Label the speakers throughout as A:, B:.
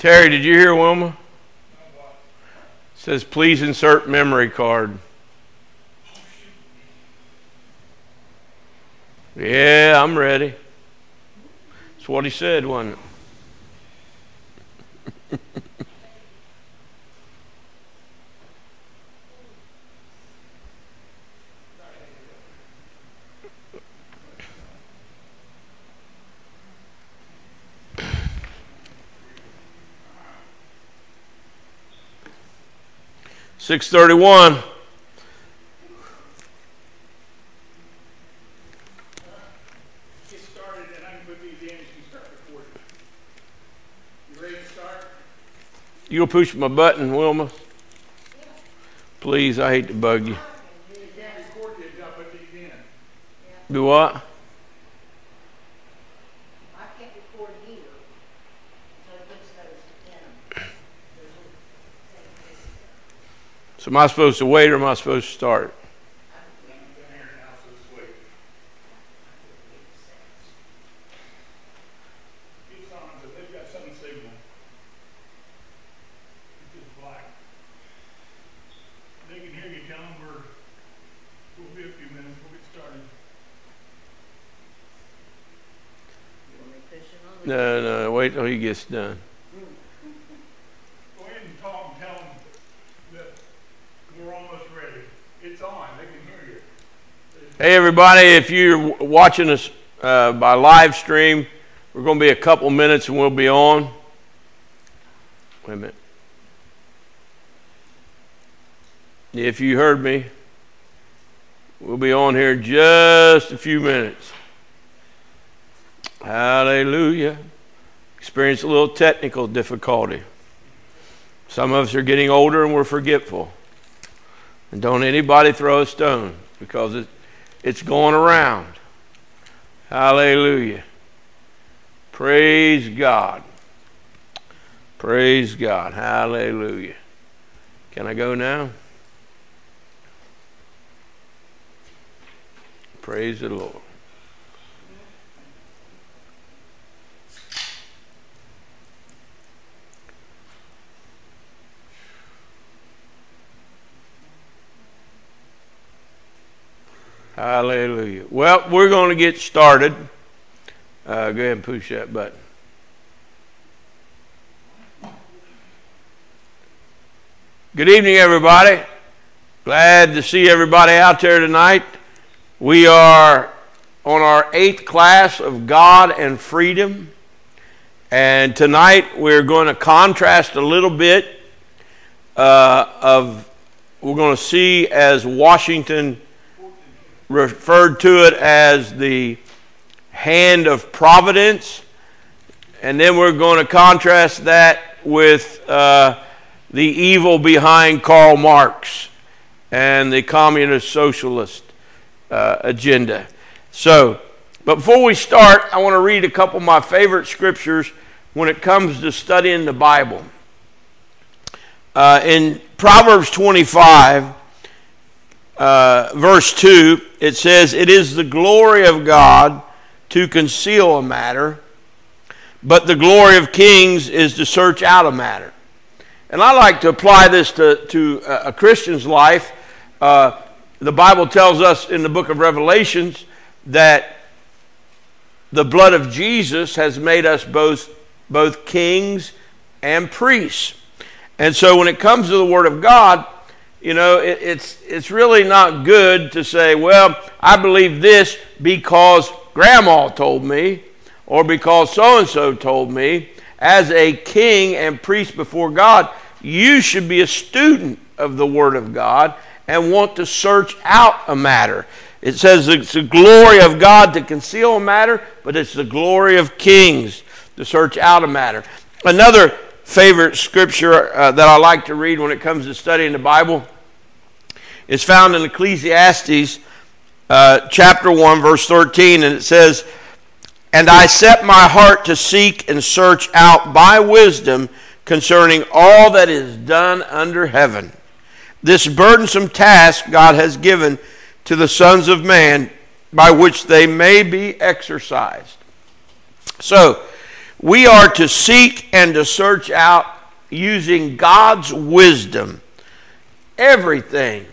A: Terry, did you hear Wilma? It says, please insert memory card. Yeah, I'm ready. That's what he said, wasn't it? $6:31.
B: Get started, and I can put these in. You can start recording. You ready to start?
A: You'll push my button, Wilma? Please, I hate to bug you.
B: You can't record it until I put these in.
A: Do what?
C: I can't record either. So it puts those in.
A: So am I supposed to wait or am I supposed to start? No, wait till he gets done.
B: Go ahead and talk and tell them that we're almost ready. It's on. They can hear you.
A: Hey, everybody, if you're watching us by live stream, we're going to be a couple minutes and we'll be on. Wait a minute. If you heard me, we'll be on here in just a few minutes. Hallelujah. Experience a little technical difficulty. Some of us are getting older and we're forgetful. And don't anybody throw a stone because it's going around. Hallelujah. Praise God. Praise God. Hallelujah. Can I go now? Praise the Lord. Hallelujah. Well, we're going to get started. Go ahead and push that button. Good evening, everybody. Glad to see everybody out there tonight. We are on our 8th class of God and Freedom. And tonight we're going to contrast a little bit we're going to see as Washington referred to it as the hand of providence, and then we're going to contrast that with the evil behind Karl Marx and the communist socialist agenda. But before we start, I want to read a couple of my favorite scriptures when it comes to studying the Bible. In Proverbs 25, verse 2, it says, "It is the glory of God to conceal a matter, but the glory of kings is to search out a matter." And I like to apply this to a Christian's life. The Bible tells us in the book of Revelations that the blood of Jesus has made us both kings and priests. And so when it comes to the Word of God, you know, it's really not good to say, well, I believe this because Grandma told me or because so-and-so told me. As a king and priest before God, you should be a student of the Word of God and want to search out a matter. It says it's the glory of God to conceal a matter, but it's the glory of kings to search out a matter. Another favorite scripture that I like to read when it comes to studying the Bible is found in Ecclesiastes chapter 1, verse 13, and it says, "And I set my heart to seek and search out by wisdom concerning all that is done under heaven. This burdensome task God has given to the sons of man by which they may be exercised." So, we are to seek and to search out, using God's wisdom, everything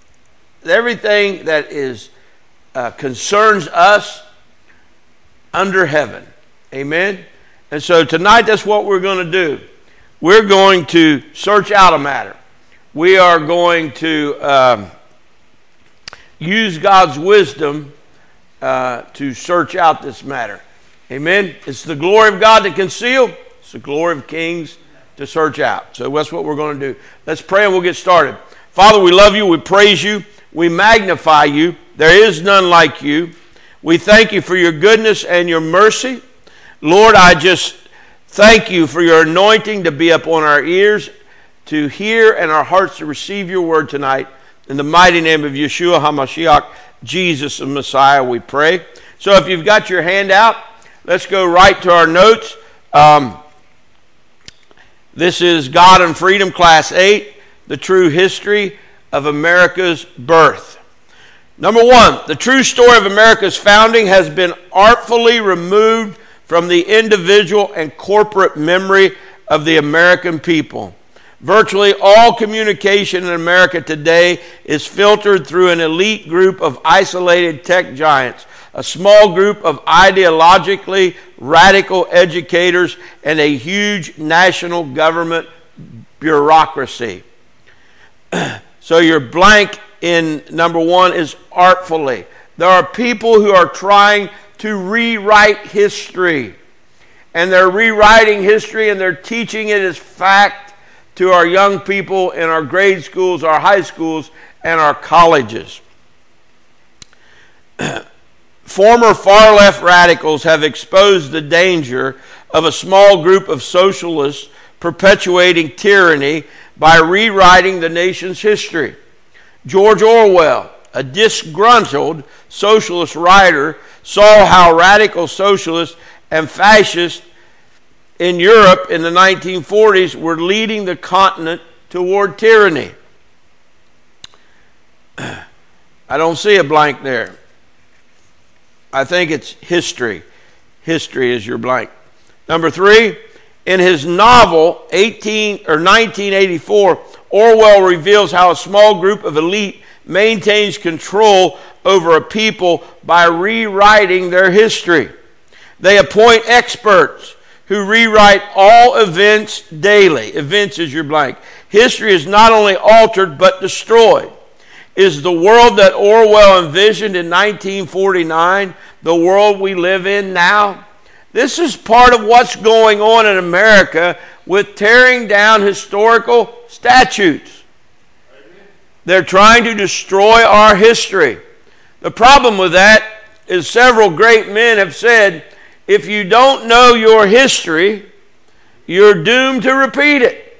A: that is concerns us under heaven. Amen? And so tonight, that's what we're going to do. We're going to search out a matter. We are going to use God's wisdom to search out this matter. Amen? It's the glory of God to conceal. It's the glory of kings to search out. So that's what we're going to do. Let's pray and we'll get started. Father, we love you. We praise you. We magnify you. There is none like you. We thank you for your goodness and your mercy. Lord, I just thank you for your anointing to be upon our ears, to hear, and our hearts to receive your word tonight. In the mighty name of Yeshua HaMashiach, Jesus the Messiah, we pray. So if you've got your hand out, let's go right to our notes. This is God and Freedom, Class 8, the true history of America's birth. Number one, the true story of America's founding has been artfully removed from the individual and corporate memory of the American people. Virtually all communication in America today is filtered through an elite group of isolated tech giants, a small group of ideologically radical educators, and a huge national government bureaucracy. So your blank in number one is artfully. There are people who are trying to rewrite history. And they're rewriting history and they're teaching it as fact to our young people in our grade schools, our high schools, and our colleges. Former far-left radicals have exposed the danger of a small group of socialists perpetuating tyranny by rewriting the nation's history. George Orwell, a disgruntled socialist writer, saw how radical socialists and fascists in Europe in the 1940s were leading the continent toward tyranny. I don't see a blank there. I think it's history. History is your blank. Number three, in his novel 1984, Orwell reveals how a small group of elite maintains control over a people by rewriting their history. They appoint experts who rewrite all events daily. Events is your blank. History is not only altered but destroyed. Is the world that Orwell envisioned in 1949 the world we live in now? This is part of what's going on in America with tearing down historical statutes. They're trying to destroy our history. The problem with that is several great men have said, if you don't know your history, you're doomed to repeat it.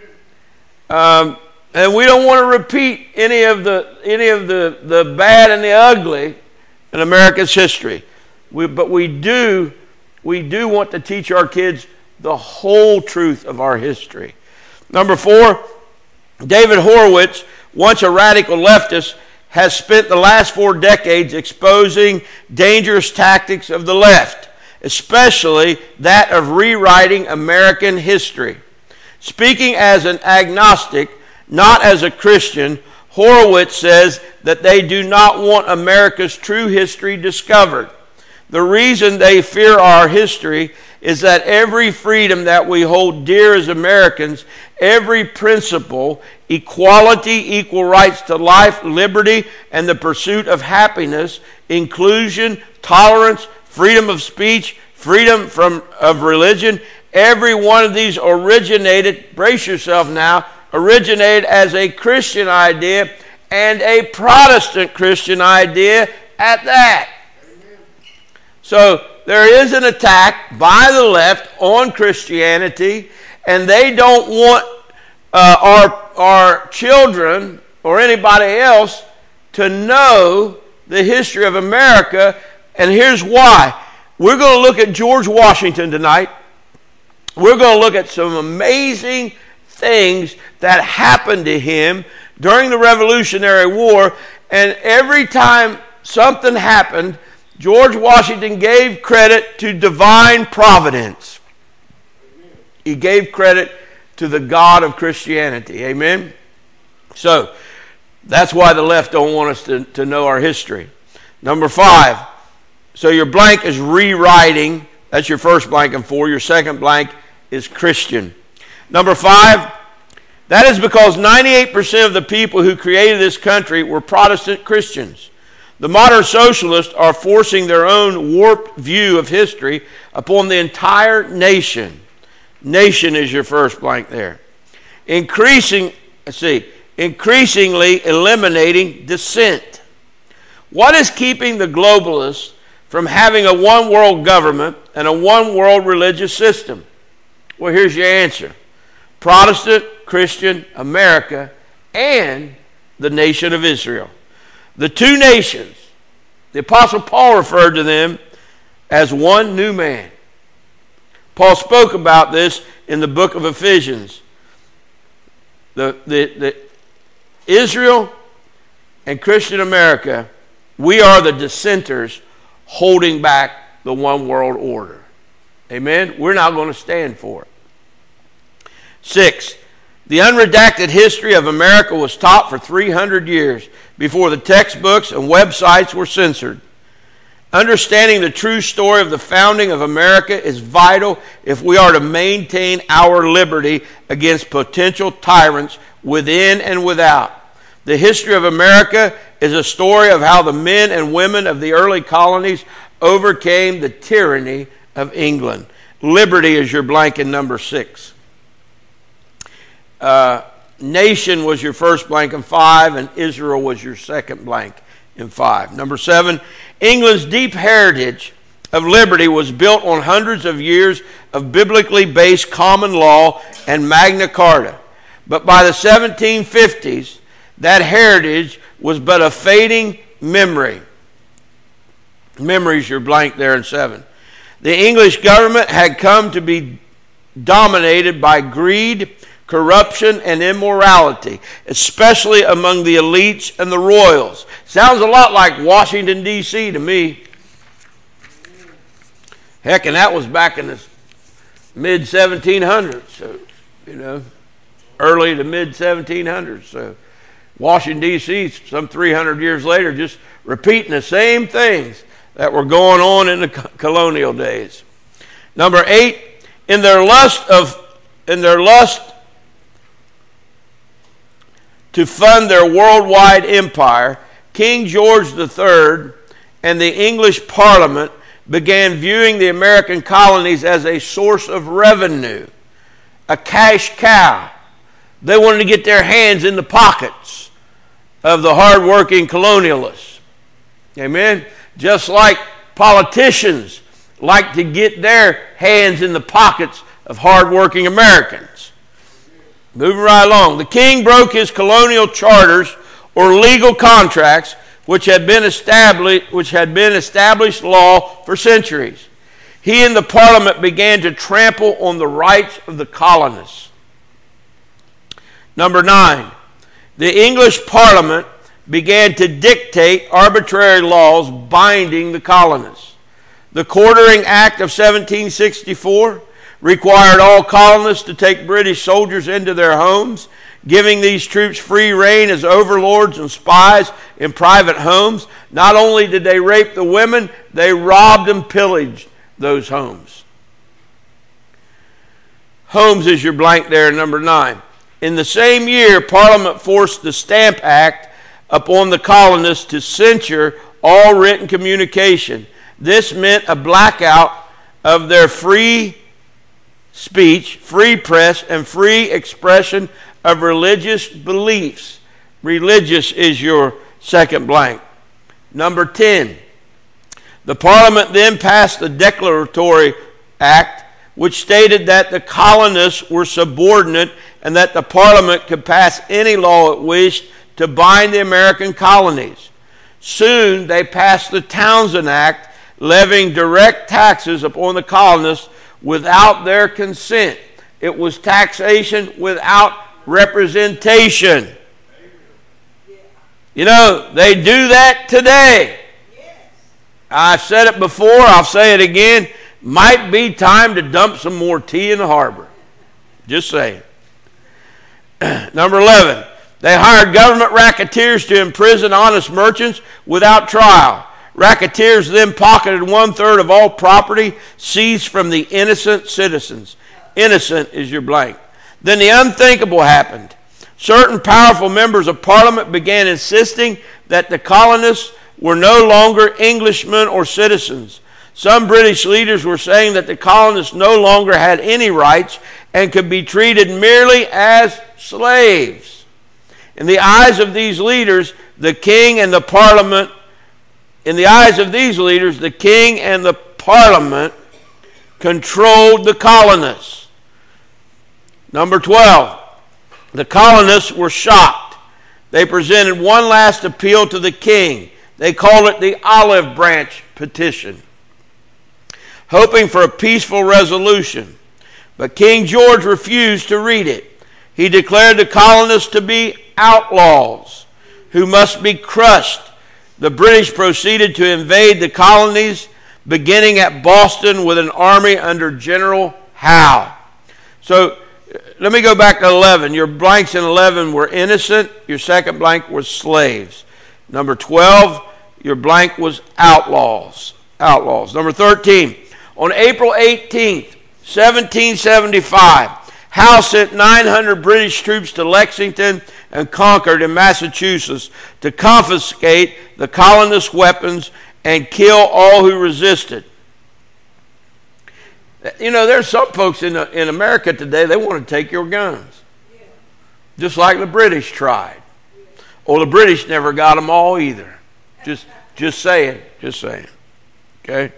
A: And we don't want to repeat any of the bad and the ugly in America's history. But we do want to teach our kids the whole truth of our history. Number four, David Horowitz, once a radical leftist, has spent the last 4 decades exposing dangerous tactics of the left, especially that of rewriting American history. Speaking as an agnostic, not as a Christian, Horowitz says that they do not want America's true history discovered. The reason they fear our history is that every freedom that we hold dear as Americans, every principle, equality, equal rights to life, liberty, and the pursuit of happiness, inclusion, tolerance, freedom of speech, freedom of religion, every one of these originated, brace yourself now, originated as a Christian idea and a Protestant Christian idea at that. So there is an attack by the left on Christianity, and they don't want our children or anybody else to know the history of America, and here's why. We're going to look at George Washington tonight. We're going to look at some amazing things that happened to him during the Revolutionary War, and every time something happened, George Washington gave credit to divine providence. He gave credit to the God of Christianity. Amen? So, that's why the left don't want us to know our history. Number 5. So your blank is rewriting. That's your first blank in 4. Your second blank is Christian. Number 5. That is because 98% of the people who created this country were Protestant Christians. The modern socialists are forcing their own warped view of history upon the entire nation. Nation is your first blank there. Increasingly eliminating dissent. What is keeping the globalists from having a one-world government and a one-world religious system? Well, here's your answer. Protestant, Christian, America, and the nation of Israel. The two nations, the Apostle Paul referred to them as one new man. Paul spoke about this in the book of Ephesians. The Israel and Christian America, we are the dissenters holding back the one world order. Amen? We're not going to stand for it. 6. The unredacted history of America was taught for 300 years before the textbooks and websites were censored. Understanding the true story of the founding of America is vital if we are to maintain our liberty against potential tyrants within and without. The history of America is a story of how the men and women of the early colonies overcame the tyranny of England. Liberty is your blank in number 6. Nation was your first blank in 5, and Israel was your second blank in 5. Number 7, England's deep heritage of liberty was built on hundreds of years of biblically based common law and Magna Carta. But by the 1750s, that heritage was but a fading memory. Memory's your blank there in 7. The English government had come to be dominated by greed, corruption, and immorality, especially among the elites and the royals. Sounds a lot like Washington, D.C. to me. Heck, and that was back in the mid-1700s, so, early to mid-1700s. So Washington, D.C., some 300 years later, just repeating the same things that were going on in the colonial days. Number 8, in their lust to fund their worldwide empire, King George III and the English Parliament began viewing the American colonies as a source of revenue, a cash cow. They wanted to get their hands in the pockets of the hardworking colonialists. Amen? Just like politicians like to get their hands in the pockets of hardworking Americans. Moving right along. The king broke his colonial charters or legal contracts which had been established law for centuries. He and the Parliament began to trample on the rights of the colonists. Number 9, the English Parliament began to dictate arbitrary laws binding the colonists. The Quartering Act of 1764 required all colonists to take British soldiers into their homes, giving these troops free rein as overlords and spies in private homes. Not only did they rape the women, they robbed and pillaged those homes. Homes is your blank there, number 9. In the same year, Parliament forced the Stamp Act upon the colonists to censure all written communication. This meant a blackout of their free speech, free press, and free expression of religious beliefs. Religious is your second blank. Number 10, the Parliament then passed the Declaratory Act, which stated that the colonists were subordinate and that the Parliament could pass any law it wished to bind the American colonies. Soon they passed the Townshend Act, levying direct taxes upon the colonists without their consent. It was taxation without representation. They do that today. I've said it before, I'll say it again. Might be time to dump some more tea in the harbor. Just saying. Number 11, they hired government racketeers to imprison honest merchants without trial. Racketeers then pocketed 1/3 of all property seized from the innocent citizens. Innocent is your blank. Then the unthinkable happened. Certain powerful members of Parliament began insisting that the colonists were no longer Englishmen or citizens. Some British leaders were saying that the colonists no longer had any rights and could be treated merely as slaves. In the eyes of these leaders, the king and the Parliament controlled the colonists. Number 12, the colonists were shocked. They presented one last appeal to the king. They called it the Olive Branch Petition, hoping for a peaceful resolution. But King George refused to read it. He declared the colonists to be outlaws who must be crushed. The British proceeded to invade the colonies, beginning at Boston with an army under General Howe. So let me go back to 11. Your blanks in 11 were innocent. Your second blank was slaves. Number 12, your blank was outlaws. Outlaws. Number 13, on April 18th, 1775, Howe sent 900 British troops to Lexington and Concord in Massachusetts to confiscate the colonists' weapons and kill all who resisted. You know, there's some folks in America today, they want to take your guns. Just like the British tried. Or the British never got them all either. Just saying. Okay?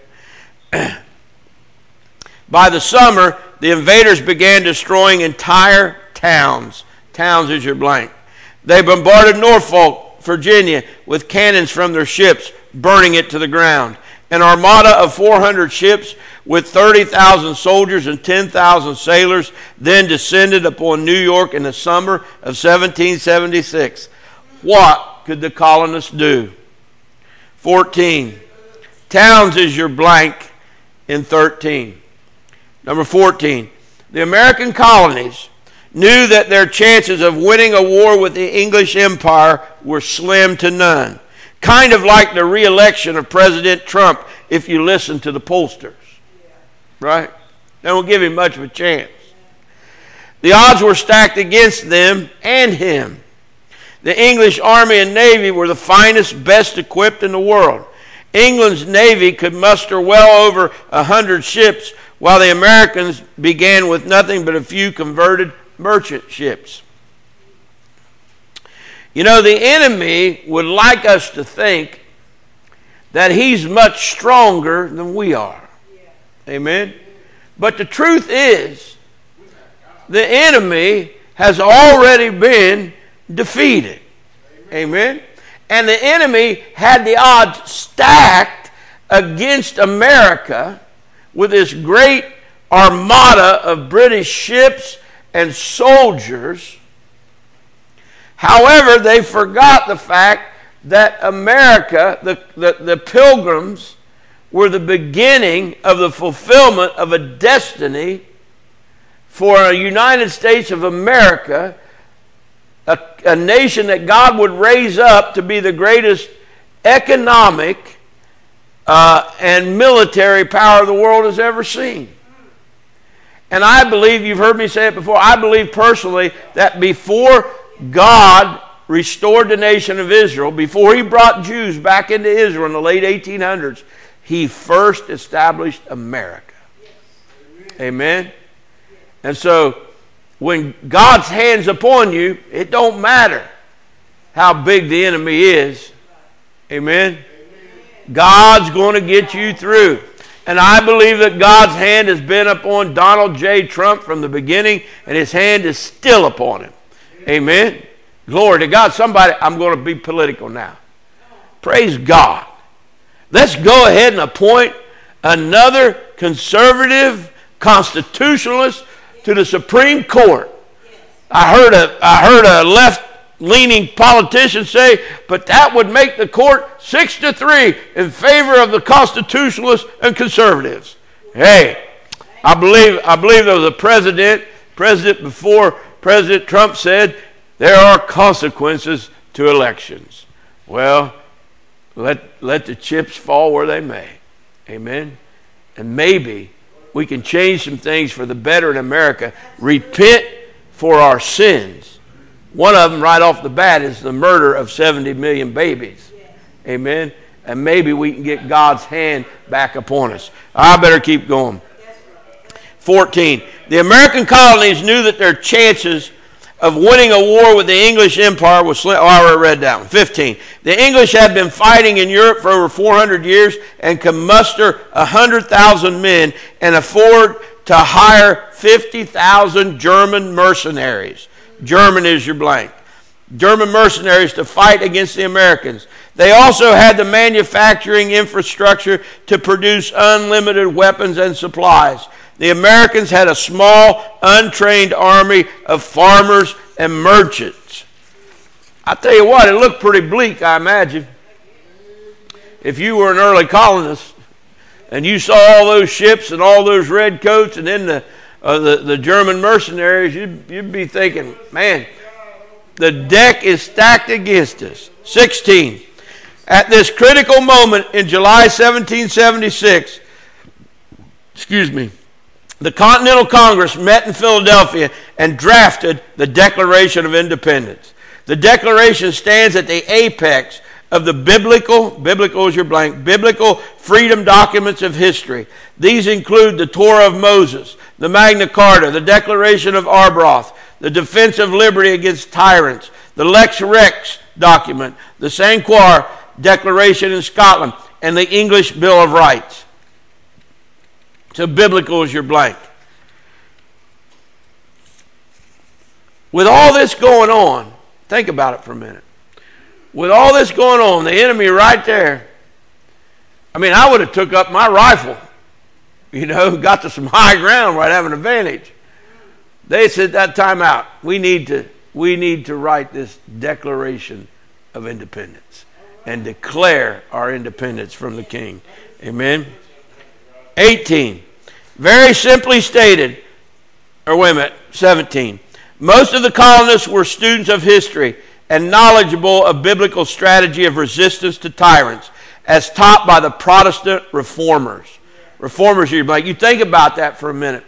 A: By the summer, the invaders began destroying entire towns. Towns is your blank. They bombarded Norfolk, Virginia, with cannons from their ships, burning it to the ground. An armada of 400 ships with 30,000 soldiers and 10,000 sailors then descended upon New York in the summer of 1776. What could the colonists do? 14. Towns is your blank in 13. Number 14. The American colonies knew that their chances of winning a war with the English Empire were slim to none. Kind of like the re-election of President Trump if you listen to the pollsters. Right? They don't give him much of a chance. The odds were stacked against them and him. The English Army and Navy were the finest, best equipped in the world. England's Navy could muster well over 100 ships, while the Americans began with nothing but a few converted merchant ships. You know, the enemy would like us to think that he's much stronger than we are. Amen? But the truth is, the enemy has already been defeated. Amen? And the enemy had the odds stacked against America with this great armada of British ships and soldiers. However, they forgot the fact that America, the Pilgrims, were the beginning of the fulfillment of a destiny for a United States of America, a nation that God would raise up to be the greatest economic and military power the world has ever seen. And I believe, you've heard me say it before, I believe personally that before God restored the nation of Israel, before he brought Jews back into Israel in the late 1800s, he first established America. Amen? And so, when God's hand's upon you, it don't matter how big the enemy is. Amen? God's going to get you through. And I believe that God's hand has been upon Donald J. Trump from the beginning, and his hand is still upon him. Amen? Glory to God. Somebody, I'm going to be political now. Praise God. Let's go ahead and appoint another conservative constitutionalist to the Supreme Court. I heard a left-leaning politician say, but that would make the court 6-3 in favor of the constitutionalists and conservatives. Hey, I believe there was a president before President Trump said there are consequences to elections. Well, let the chips fall where they may. Amen? And maybe we can change some things for the better in America. Repent for our sins. One of them right off the bat is the murder of 70 million babies. Amen? And maybe we can get God's hand back upon us. I better keep going. 14. The American colonies knew that their chances of winning a war with the English Empire was slim. Oh, I already read that one. 15. The English had been fighting in Europe for over 400 years and could muster 100,000 men and afford to hire 50,000 German mercenaries. German is your blank. German mercenaries to fight against the Americans. They also had the manufacturing infrastructure to produce unlimited weapons and supplies. The Americans had a small, untrained army of farmers and merchants. I tell you what, it looked pretty bleak, I imagine. If you were an early colonist and you saw all those ships and all those red coats and then the German mercenaries, you'd be thinking, man, the deck is stacked against us. 16. At this critical moment in July 1776, the Continental Congress met in Philadelphia and drafted the Declaration of Independence. The Declaration stands at the apex of the biblical is your blank, biblical freedom documents of history. These include the Torah of Moses, the Magna Carta, the Declaration of Arbroath, the Defense of Liberty against Tyrants, the Lex Rex document, the Sanquhar Declaration in Scotland, and the English Bill of Rights. So biblical is your blank. With all this going on, think about it for a minute. With all this going on, the enemy right there, I mean, I would have took up my rifle, got to some high ground where I'd have an advantage. They said that time out. We need to write this Declaration of Independence and declare our independence from the King. Amen. 18. Very simply stated, 17. Most of the colonists were students of history and knowledgeable of biblical strategy of resistance to tyrants as taught by the Protestant reformers. Reformers, you think about that for a minute.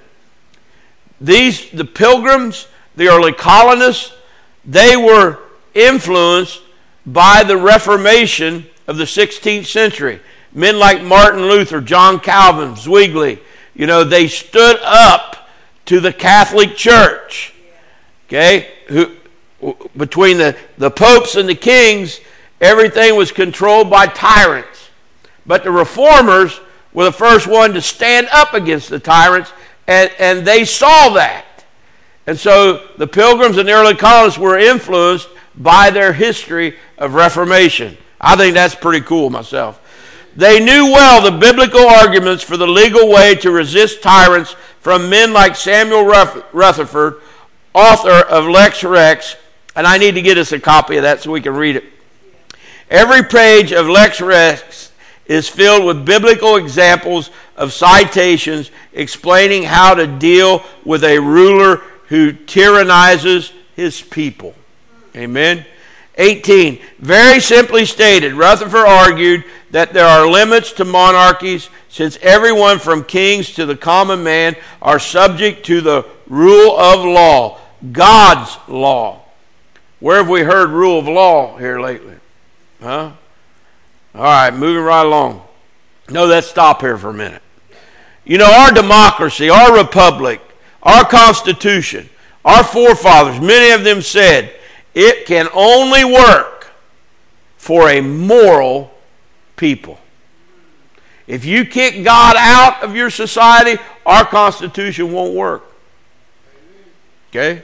A: The Pilgrims, the early colonists, they were influenced by the Reformation of the 16th century. Men like Martin Luther, John Calvin, Zwingli, they stood up to the Catholic Church. Okay? Between the popes and the kings, everything was controlled by tyrants. But the reformers were the first one to stand up against the tyrants, and they saw that. And so the Pilgrims and the early colonists were influenced by their history of Reformation. I think that's pretty cool myself. They knew well the biblical arguments for the legal way to resist tyrants from men like Samuel Rutherford, author of Lex Rex, and I need to get us a copy of that so we can read it. Every page of Lex Rex is filled with biblical examples of citations explaining how to deal with a ruler who tyrannizes his people. Amen. 18. Very simply stated, Rutherford argued that there are limits to monarchies since everyone from kings to the common man are subject to the rule of law, God's law. Where have we heard rule of law here lately? Huh? All right, moving right along. No, let's stop here for a minute. Our democracy, our republic, our Constitution, our forefathers, many of them said, it can only work for a moral people. If you kick God out of your society, our Constitution won't work. Okay?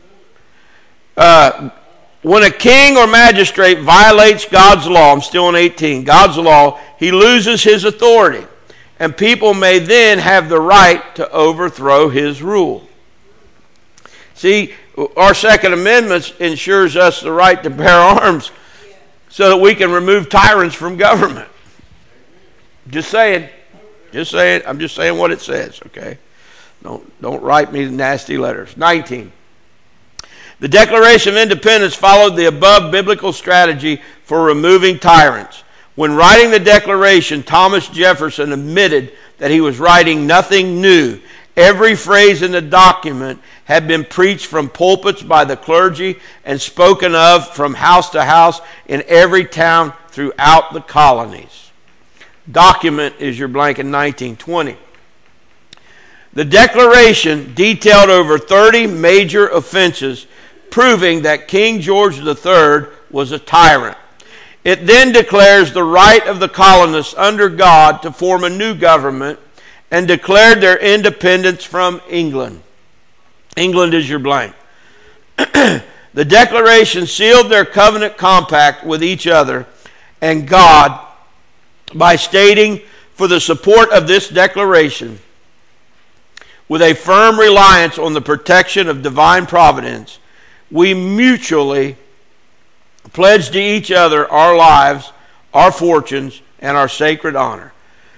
A: When a king or magistrate violates God's law, I'm still in 18, God's law, he loses his authority. And people may then have the right to overthrow his rule. See, our Second Amendment ensures us the right to bear arms so that we can remove tyrants from government. Just saying. I'm just saying what it says, okay? Don't write me nasty letters. 19. The Declaration of Independence followed the above biblical strategy for removing tyrants. When writing the Declaration, Thomas Jefferson admitted that he was writing nothing new. Every phrase in the document had been preached from pulpits by the clergy and spoken of from house to house in every town throughout the colonies. Document is your blank in 1920. The Declaration detailed over 30 major offenses, proving that King George III was a tyrant. It then declares the right of the colonists under God to form a new government and declared their independence from England. England is your blank. The Declaration sealed their covenant compact with each other and God by stating, for the support of this declaration, with a firm reliance on the protection of divine providence, we mutually pledge to each other our lives, our fortunes, and our sacred honor.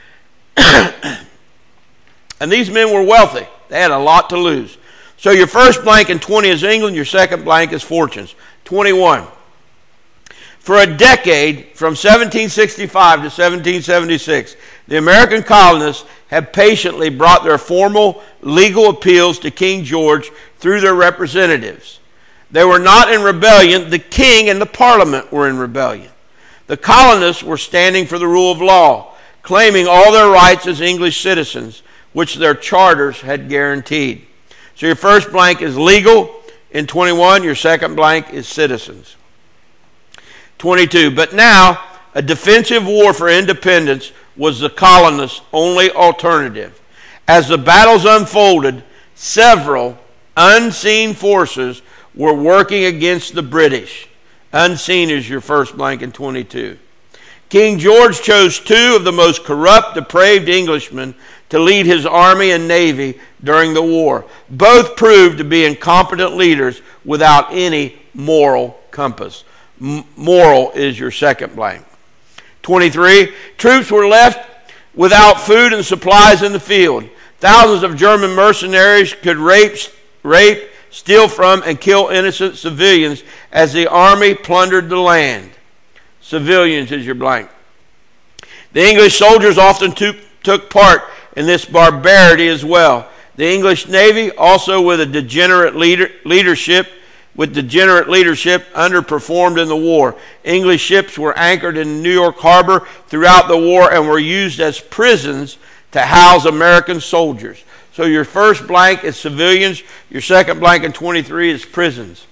A: And these men were wealthy. They had a lot to lose. So your first blank in 20 is England, your second blank is fortunes. 21. For a decade, from 1765 to 1776, the American colonists have patiently brought their formal legal appeals to King George through their representatives. They were not in rebellion. The king and the parliament were in rebellion. The colonists were standing for the rule of law, claiming all their rights as English citizens, which their charters had guaranteed. So your first blank is legal in 21. Your second blank is citizens. 22. But now, a defensive war for independence was the colonists' only alternative. As the battles unfolded, several unseen forces were working against the British. Unseen is your first blank in 22. King George chose two of the most corrupt, depraved Englishmen to lead his army and navy during the war. Both proved to be incompetent leaders without any moral compass. Moral is your second blank. 23. Troops were left without food and supplies in the field. Thousands of German mercenaries could rape, steal from, and kill innocent civilians as the army plundered the land. Civilians is your blank. The English soldiers often took part in this barbarity as well. The English Navy, also with a degenerate leadership, underperformed in the war. English ships were anchored in New York Harbor throughout the war and were used as prisons to house American soldiers. So your first blank is civilians. Your second blank in 23 is prisons.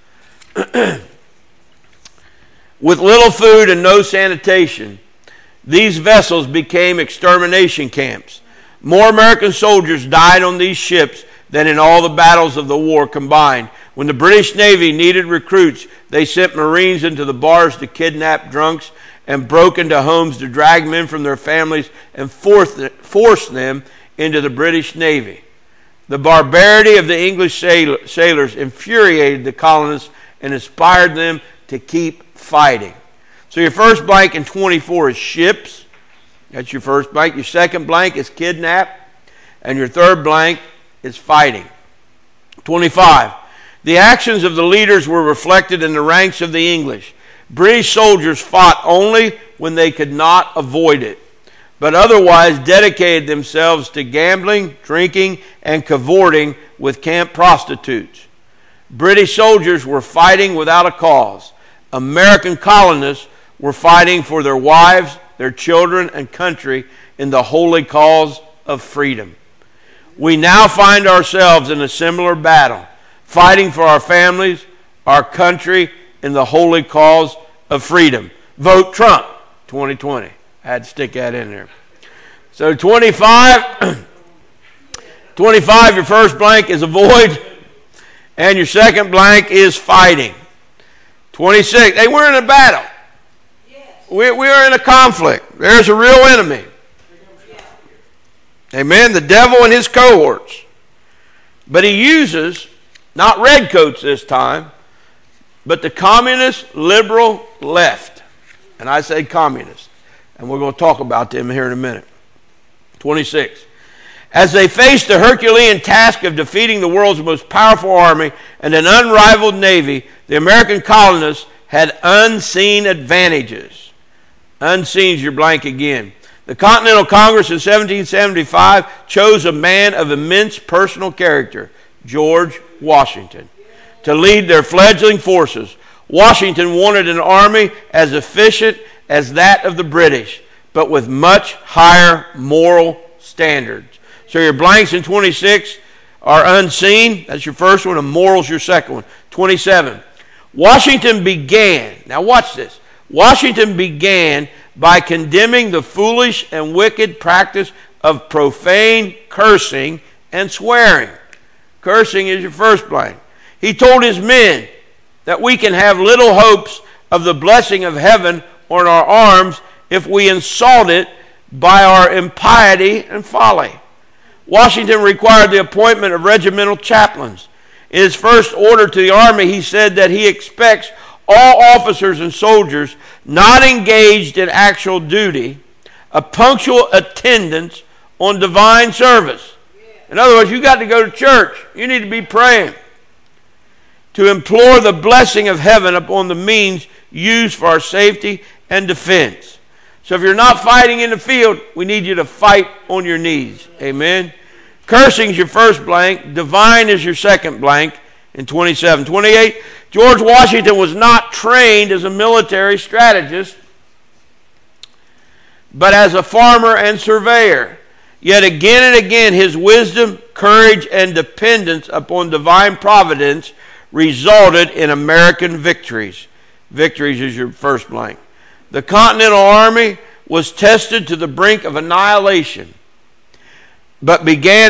A: With little food and no sanitation, these vessels became extermination camps. More American soldiers died on these ships than in all the battles of the war combined. When the British Navy needed recruits, they sent Marines into the bars to kidnap drunks and broke into homes to drag men from their families and force them into the British Navy. The barbarity of the English sailors infuriated the colonists and inspired them to keep fighting. So your first blank in 24 is ships. That's your first blank. Your second blank is kidnap. And your third blank is fighting. 25. The actions of the leaders were reflected in the ranks of the English. British soldiers fought only when they could not avoid it, but otherwise dedicated themselves to gambling, drinking, and cavorting with camp prostitutes. British soldiers were fighting without a cause. American colonists were fighting for their wives, their children, and country in the holy cause of freedom. We now find ourselves in a similar battle, fighting for our families, our country, in the holy cause of freedom. Vote Trump 2020. I had to stick that in there. So 25, your first blank is avoid, and your second blank is fighting. 26, hey, we're in a battle. We are in a conflict. There's a real enemy. Amen. The devil and his cohorts. But he uses, not redcoats this time, but the communist liberal left. And I say communist. And we're going to talk about them here in a minute. 26. As they faced the Herculean task of defeating the world's most powerful army and an unrivaled navy, the American colonists had unseen advantages. Unseen is your blank again. The Continental Congress in 1775 chose a man of immense personal character, George Washington, to lead their fledgling forces. Washington wanted an army as efficient as that of the British, but with much higher moral standards. So your blanks in 26 are unseen. That's your first one, and moral's your second one. 27. Washington began, now watch this. Washington began by condemning the foolish and wicked practice of profane cursing and swearing. Cursing is your first blank. He told his men that we can have little hopes of the blessing of heaven on our arms if we insult it by our impiety and folly. Washington required the appointment of regimental chaplains. In his first order to the army, he said that he expects all officers and soldiers not engaged in actual duty a punctual attendance on divine service. In other words, you got to go to church. You need to be praying to implore the blessing of heaven upon the means used for our safety and defense. So if you're not fighting in the field, we need you to fight on your knees. Amen. Cursing is your first blank. Divine is your second blank in 27. 28, George Washington was not trained as a military strategist, but as a farmer and surveyor. Yet again and again his wisdom, courage, and dependence upon divine providence resulted in American victories. Victories is your first blank. The Continental Army was tested to the brink of annihilation, but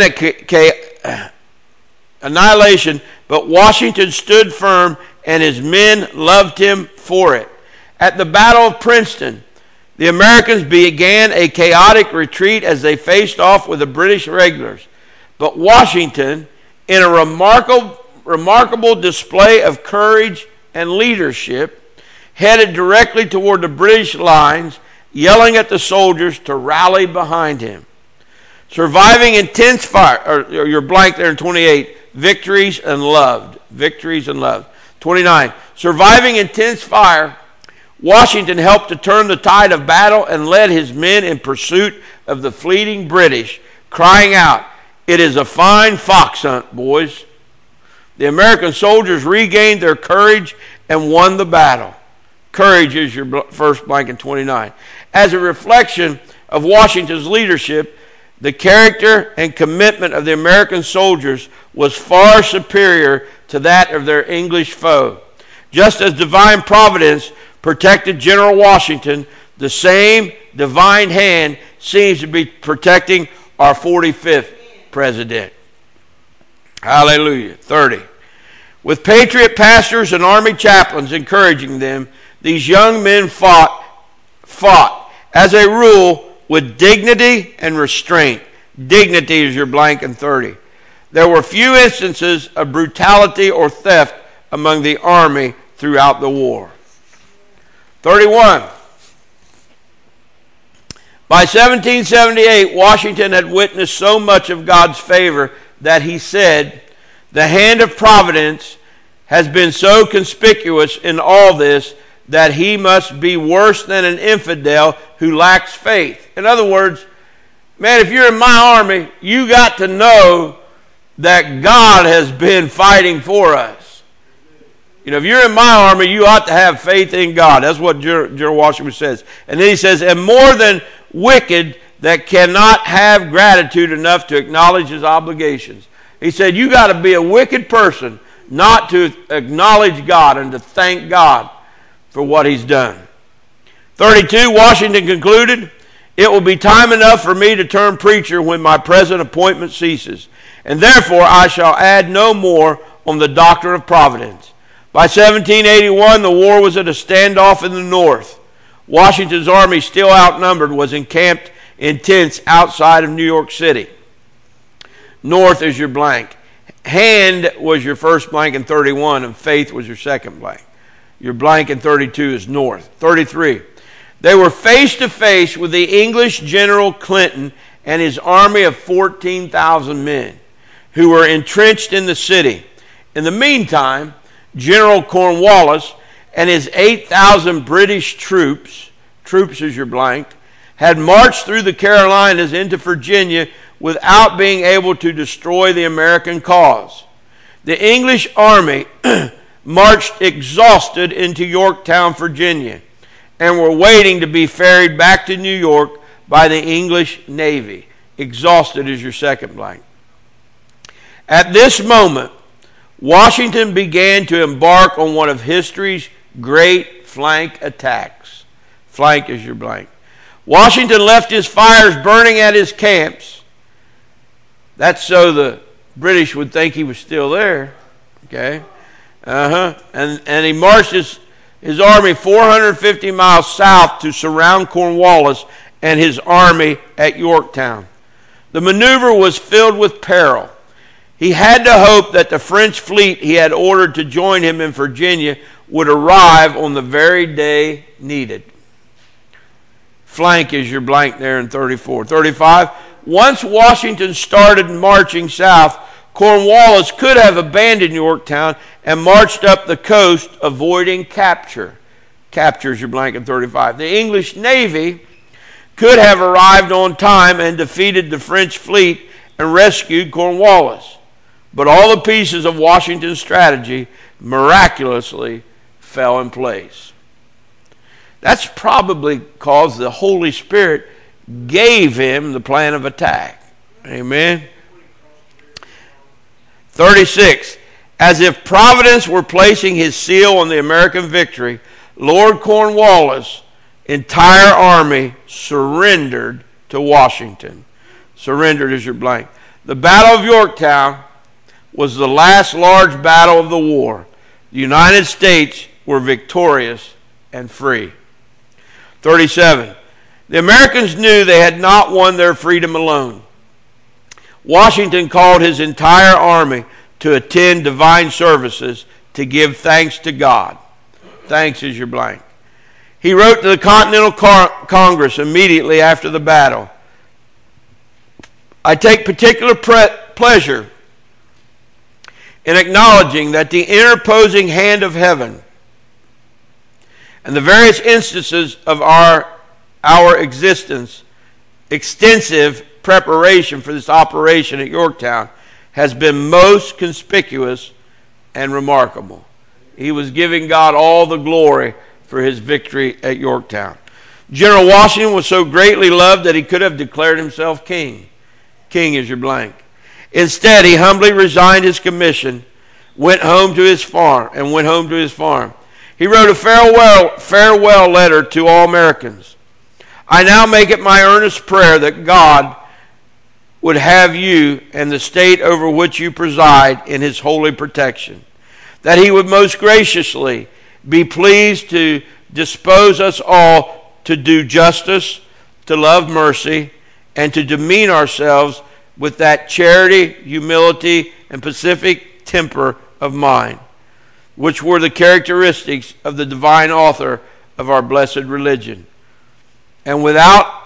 A: Washington stood firm and his men loved him for it. At the Battle of Princeton, the Americans began a chaotic retreat as they faced off with the British regulars. But Washington, in a remarkable display of courage and leadership, headed directly toward the British lines, yelling at the soldiers to rally behind him. Surviving intense fire, or your blank there in 28, victories and loved. Victories and loved. 29, surviving intense fire, Washington helped to turn the tide of battle and led his men in pursuit of the fleeting British, crying out, "It is a fine fox hunt, boys." The American soldiers regained their courage and won the battle. Courage is your first blank in 29. As a reflection of Washington's leadership, the character and commitment of the American soldiers was far superior to that of their English foe. Just as divine providence protected General Washington, the same divine hand seems to be protecting our 45th president. Hallelujah. 30. With patriot pastors and army chaplains encouraging them, these young men fought, as a rule, with dignity and restraint. Dignity is your blank in 30. There were few instances of brutality or theft among the army throughout the war. 31. By 1778, Washington had witnessed so much of God's favor that he said, "The hand of providence has been so conspicuous in all this that he must be worse than an infidel who lacks faith." In other words, man, if you're in my army, you got to know that God has been fighting for us. You know, if you're in my army, you ought to have faith in God. That's what General Washington says. And then he says, "And more than wicked that cannot have gratitude enough to acknowledge his obligations." He said, you got to be a wicked person not to acknowledge God and to thank God for what he's done. 32, Washington concluded, "It will be time enough for me to turn preacher when my present appointment ceases, and therefore I shall add no more on the doctrine of providence." By 1781, the war was at a standoff in the north. Washington's army, still outnumbered, was encamped in tents outside of New York City. North is your blank. Hand was your first blank in 31, and faith was your second blank. Your blank in 32 is north. 33. They were face to face with the English General Clinton and his army of 14,000 men, who were entrenched in the city. In the meantime, General Cornwallis and his 8,000 British troops is your blank, had marched through the Carolinas into Virginia without being able to destroy the American cause. The English army marched exhausted into Yorktown, Virginia, and were waiting to be ferried back to New York by the English Navy. Exhausted is your second blank. At this moment, Washington began to embark on one of history's great flank attacks. Flank is your blank. Washington left his fires burning at his camps. That's so the British would think he was still there. Okay? And he marched his army 450 miles south to surround Cornwallis and his army at Yorktown. The maneuver was filled with peril. He had to hope that the French fleet he had ordered to join him in Virginia would arrive on the very day needed. Flank is your blank there in 34. 35. Once Washington started marching south, Cornwallis could have abandoned Yorktown and marched up the coast, avoiding capture. Capture is your blank in 35. The English Navy could have arrived on time and defeated the French fleet and rescued Cornwallis. But all the pieces of Washington's strategy miraculously fell in place. That's probably because the Holy Spirit gave him the plan of attack. Amen. 36. As if Providence were placing his seal on the American victory, Lord Cornwallis' entire army surrendered to Washington. Surrendered is your blank. The Battle of Yorktown was the last large battle of the war. The United States were victorious and free. 37. The Americans knew they had not won their freedom alone. Washington called his entire army to attend divine services to give thanks to God. Thanks is your blank. He wrote to the Continental Congress immediately after the battle. I take particular pleasure in acknowledging that the interposing hand of heaven and the various instances of our existence, extensive preparation for this operation at Yorktown has been most conspicuous and remarkable. He was giving God all the glory for his victory at Yorktown. General Washington was so greatly loved that he could have declared himself king. King is your blank. Instead, he humbly resigned his commission, went home to his farm. He wrote a farewell letter to all Americans. I now make it my earnest prayer that God would have you and the state over which you preside in his holy protection, that he would most graciously be pleased to dispose us all to do justice, to love mercy, and to demean ourselves with that charity, humility, and pacific temper of mind, which were the characteristics of the divine author of our blessed religion. And without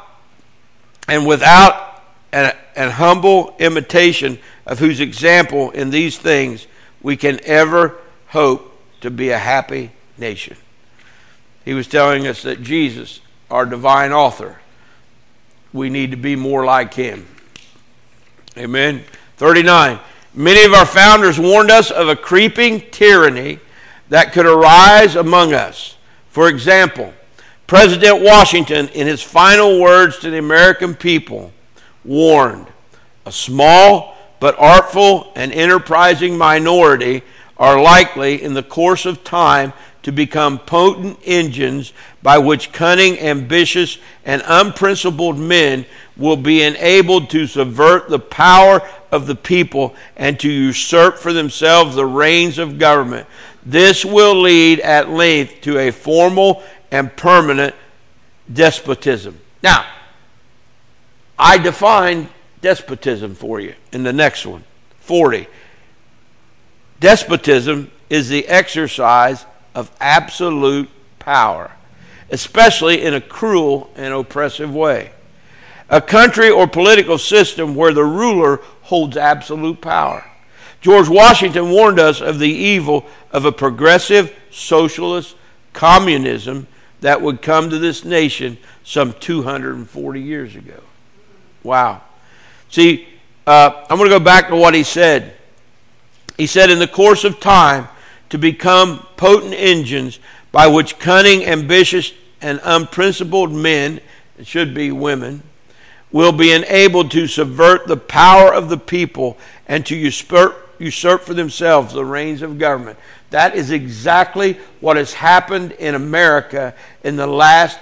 A: an humble imitation of whose example in these things we can ever hope to be a happy nation. He was telling us that Jesus, our divine author, we need to be more like him. Amen. 39. Many of our founders warned us of a creeping tyranny that could arise among us. For example, President Washington, in his final words to the American people, warned, a small but artful and enterprising minority are likely in the course of time to become potent engines by which cunning, ambitious, and unprincipled men will be enabled to subvert the power of the people and to usurp for themselves the reins of government. This will lead at length to a formal and permanent despotism. Now, I define despotism for you in the next one. 40. Despotism is the exercise of absolute power, especially in a cruel and oppressive way. a country or political system where the ruler holds absolute power. George Washington warned us of the evil of a progressive socialist communism that would come to this nation some 240 years ago. Wow. See, I'm going to go back to what he said. He said, in the course of time, to become potent engines by which cunning, ambitious, and unprincipled men, it should be women, will be enabled to subvert the power of the people and to usurp for themselves the reins of government. That is exactly what has happened in America in the last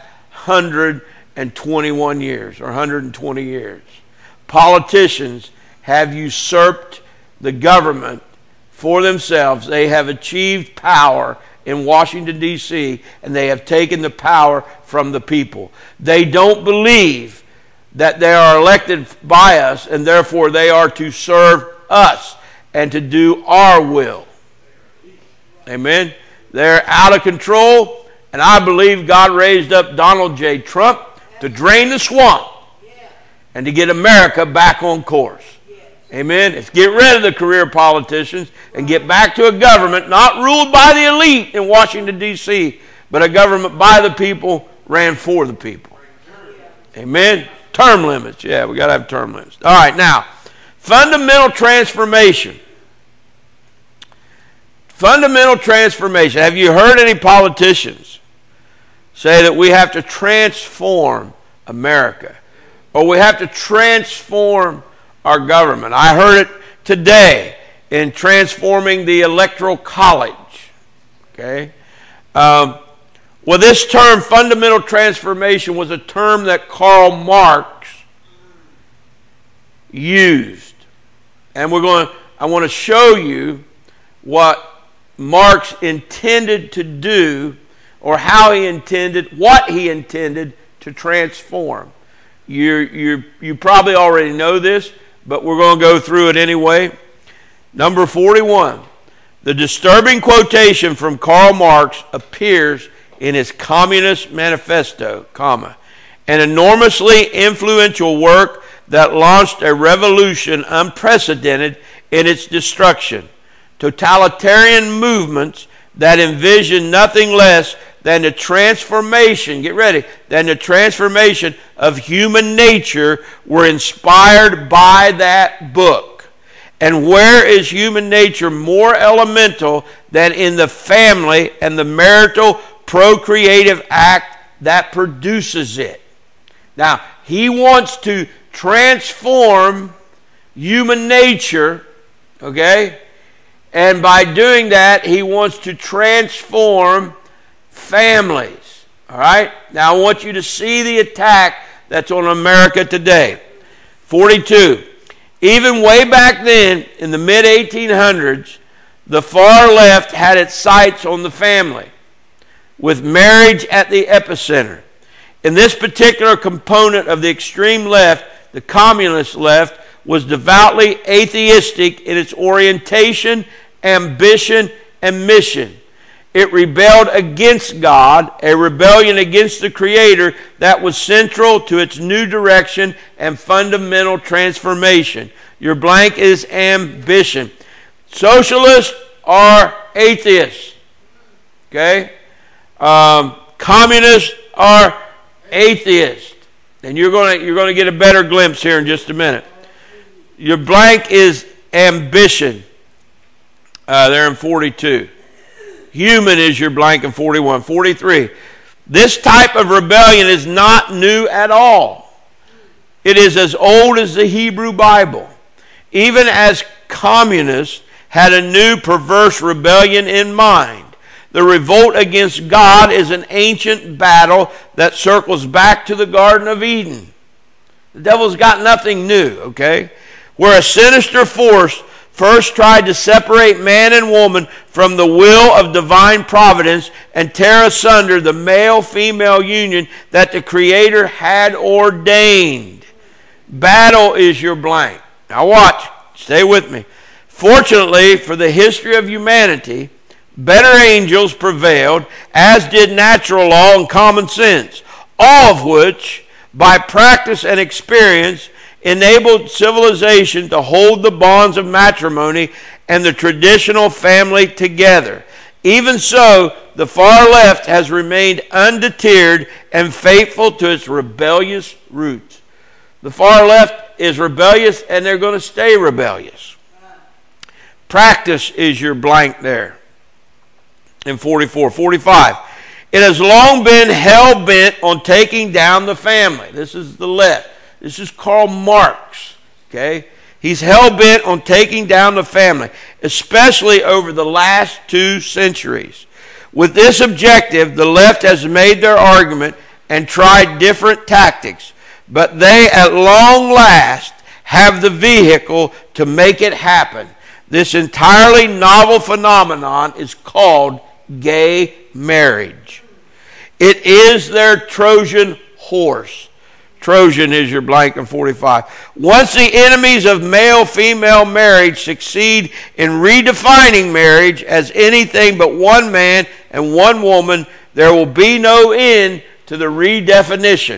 A: 121 years or 120 years. Politicians have usurped the government for themselves. They have achieved power in Washington, D.C., and they have taken the power from the people. They don't believe that they are elected by us, and therefore they are to serve us and to do our will. Amen? They're out of control, and I believe God raised up Donald J. Trump to drain the swamp and to get America back on course. Amen? Let's get rid of the career politicians and get back to a government not ruled by the elite in Washington, D.C., but a government by the people, ran for the people. Amen? Term limits. Yeah, we got to have term limits. All right, now, fundamental transformation. Fundamental transformation. Have you heard any politicians say that we have to transform America, or we have to transform our government? I heard it today in transforming the Electoral College. Okay? Well, this term, fundamental transformation, was a term that Karl Marx used. And I want to show you what Marx intended to do, or what he intended to transform. You probably already know this, but we're going to go through it anyway. Number 41. The disturbing quotation from Karl Marx appears in his Communist Manifesto, an enormously influential work that launched a revolution unprecedented in its destruction. Totalitarian movements that envision nothing less than the transformation, get ready, than the transformation of human nature were inspired by that book. And where is human nature more elemental than in the family and the marital procreative act that produces it? Now, he wants to transform human nature, okay? And by doing that, he wants to transform families. All right? Now, I want you to see the attack that's on America today. 42. Even way back then, in the mid-1800s, the far left had its sights on the family, with marriage at the epicenter. In this particular component of the extreme left, the communist left, was devoutly atheistic in its orientation, ambition, and mission. It rebelled against God, a rebellion against the Creator that was central to its new direction and fundamental transformation. Your blank is ambition. Socialists are atheists. Okay? Communists are atheists. And you're going to get a better glimpse here in just a minute. Your blank is ambition. There in 42. Human is your blank in 41. 43. This type of rebellion is not new at all. It is as old as the Hebrew Bible. Even as communists had a new perverse rebellion in mind. The revolt against God is an ancient battle that circles back to the Garden of Eden. The devil's got nothing new, okay? Where a sinister force first tried to separate man and woman from the will of divine providence and tear asunder the male-female union that the Creator had ordained. Battle is your blank. Now watch. Stay with me. Fortunately for the history of humanity, better angels prevailed, as did natural law and common sense, all of which by practice and experience, enabled civilization to hold the bonds of matrimony and the traditional family together. Even so, the far left has remained undeterred and faithful to its rebellious roots. The far left is rebellious, and they're going to stay rebellious. Practice is your blank there. In 44. 45. It has long been hell-bent on taking down the family. This is the left. This is Karl Marx. Okay? He's hell-bent on taking down the family, especially over the last 2 centuries. With this objective, the left has made their argument and tried different tactics, but they at long last have the vehicle to make it happen. This entirely novel phenomenon is called gay marriage. It is their Trojan horse. Trojan is your blank in 45. Once the enemies of male-female marriage succeed in redefining marriage as anything but one man and one woman, there will be no end to the redefinition.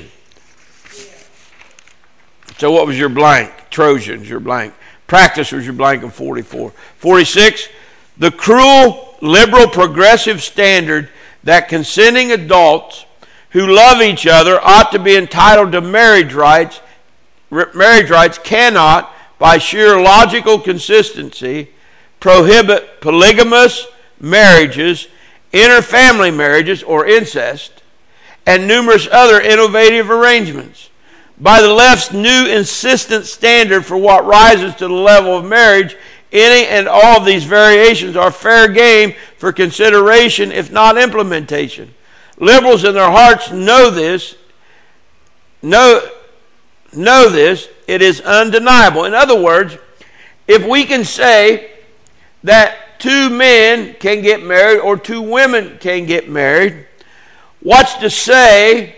A: So what was your blank? Trojan's your blank. Practice was your blank in 44. 46, the cruel, liberal, progressive standard that consenting adults who love each other ought to be entitled to marriage rights cannot, by sheer logical consistency, prohibit polygamous marriages, interfamily marriages or incest, and numerous other innovative arrangements. By the left's new insistent standard for what rises to the level of marriage, any and all of these variations are fair game for consideration, if not implementation. Liberals in their hearts know this. Know this. It is undeniable. In other words, if we can say that 2 men can get married or 2 women can get married, what's to say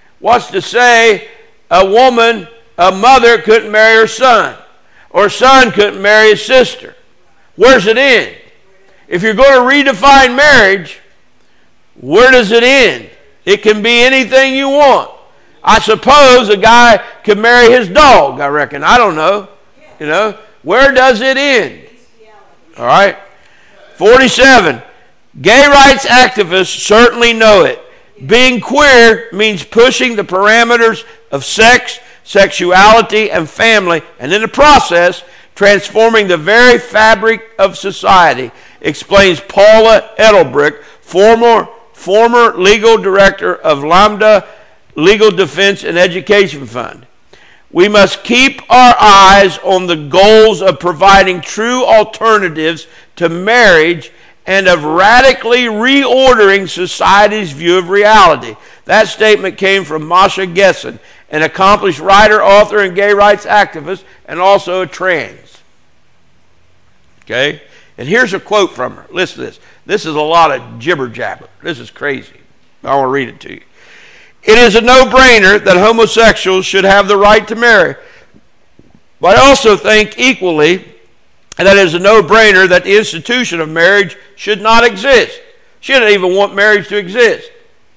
A: a mother couldn't marry her son, or a son couldn't marry his sister? Where's it end? If you're going to redefine marriage, where does it end? It can be anything you want. I suppose a guy could marry his dog, I reckon. I don't know. You know, where does it end? All right. 47. Gay rights activists certainly know it. Being queer means pushing the parameters of sex, sexuality, and family, and in the process, transforming the very fabric of society, explains Paula Edelbrick, former legal director of Lambda Legal Defense and Education Fund. We must keep our eyes on the goals of providing true alternatives to marriage and of radically reordering society's view of reality. That statement came from Masha Gessen, an accomplished writer, author, and gay rights activist, and also a trans. Okay? And here's a quote from her. Listen to this. This is a lot of jibber-jabber. This is crazy. I want to read it to you. It is a no-brainer that homosexuals should have the right to marry. But I also think equally that it is a no-brainer that the institution of marriage should not exist. She didn't even want marriage to exist.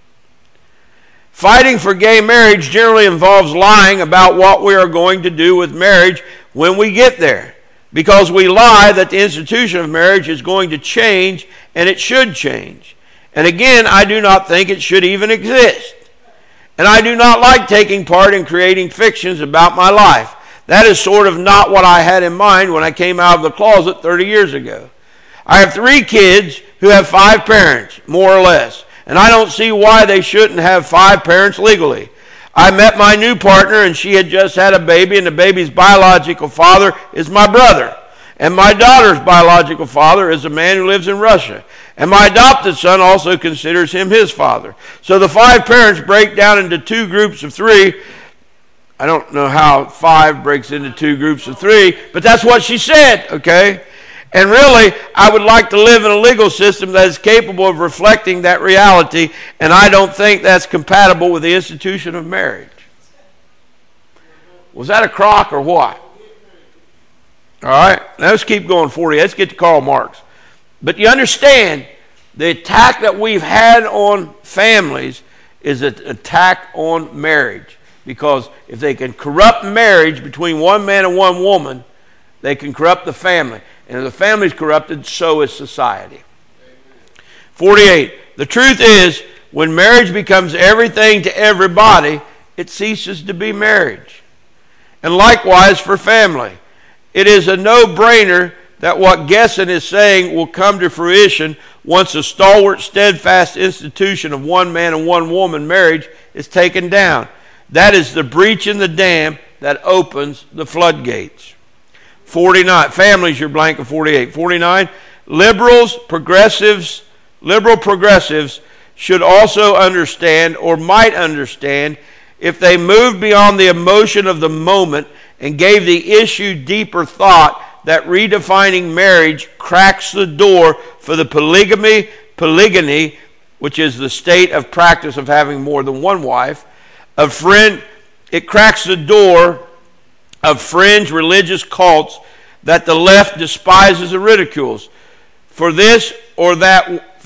A: Fighting for gay marriage generally involves lying about what we are going to do with marriage when we get there, because we lie that the institution of marriage is going to change, and it should change. And again, I do not think it should even exist. And I do not like taking part in creating fictions about my life. That is sort of not what I had in mind when I came out of the closet 30 years ago. I have 3 kids who have 5 parents, more or less, and I don't see why they shouldn't have 5 parents legally. I met my new partner, and she had just had a baby, and the baby's biological father is my brother. And my daughter's biological father is a man who lives in Russia. And my adopted son also considers him his father. So the 5 parents break down into 2 groups of 3. I don't know how 5 breaks into 2 groups of 3, but that's what she said, okay? And really, I would like to live in a legal system that is capable of reflecting that reality, and I don't think that's compatible with the institution of marriage. Was that a crock or what? All right, now let's keep going 40. Let's get to Karl Marx. But you understand, the attack that we've had on families is an attack on marriage. Because if they can corrupt marriage between one man and one woman, they can corrupt the family. And if the family is corrupted, so is society. 48. The truth is, when marriage becomes everything to everybody, it ceases to be marriage. And likewise for family. It is a no-brainer that what Gesson is saying will come to fruition once a stalwart, steadfast institution of one man and one woman marriage is taken down. That is the breach in the dam that opens the floodgates. 49. Families, your blank of 48. 49. Liberal progressives should also understand, or might understand, if they moved beyond the emotion of the moment and gave the issue deeper thought, that redefining marriage cracks the door for the polygyny, which is the state of practice of having more than one wife. It cracks the door of fringe religious cults that the left despises and ridicules. For this or that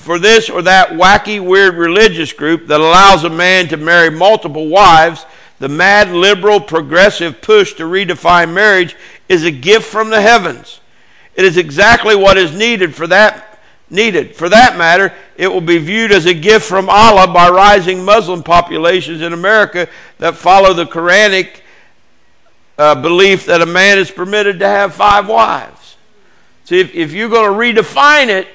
A: wacky, weird religious group that allows a man to marry multiple wives, the mad, liberal, progressive push to redefine marriage is a gift from the heavens. It is exactly what is needed. For that matter, it will be viewed as a gift from Allah by rising Muslim populations in America that follow the Quranic belief that a man is permitted to have 5 wives. See, if you're going to redefine it,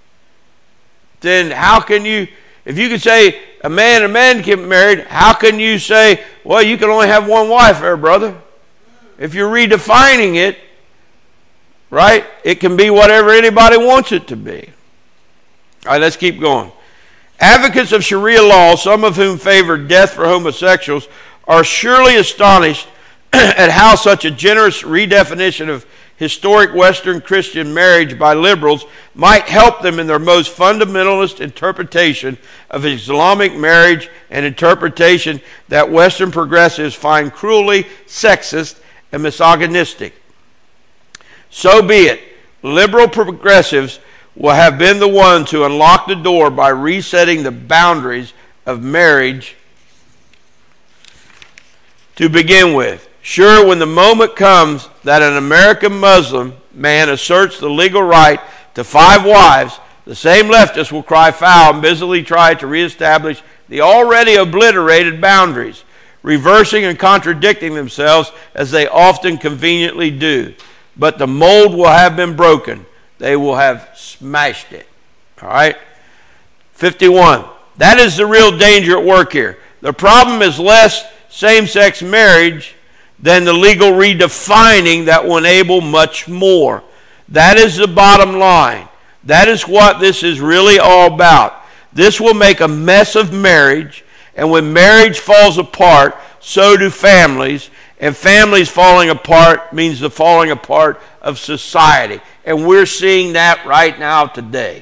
A: then how can you, if you can say a man and a man get married, how can you say, well, you can only have one wife there, brother? If you're redefining it, right, it can be whatever anybody wants it to be. All right, let's keep going. Advocates of Sharia law, some of whom favor death for homosexuals, are surely astonished at how such a generous redefinition of historic Western Christian marriage by liberals might help them in their most fundamentalist interpretation of Islamic marriage, and interpretation that Western progressives find cruelly sexist and misogynistic. So be it. Liberal progressives will have been the ones to unlock the door by resetting the boundaries of marriage to begin with. Sure, when the moment comes that an American Muslim man asserts the legal right to 5 wives, the same leftists will cry foul and busily try to reestablish the already obliterated boundaries, reversing and contradicting themselves as they often conveniently do. But the mold will have been broken. They will have smashed it. All right? 51. That is the real danger at work here. The problem is less same-sex marriage than the legal redefining that will enable much more. That is the bottom line. That is what this is really all about. This will make a mess of marriage, and when marriage falls apart, so do families, and families falling apart means the falling apart of society. And we're seeing that right now today.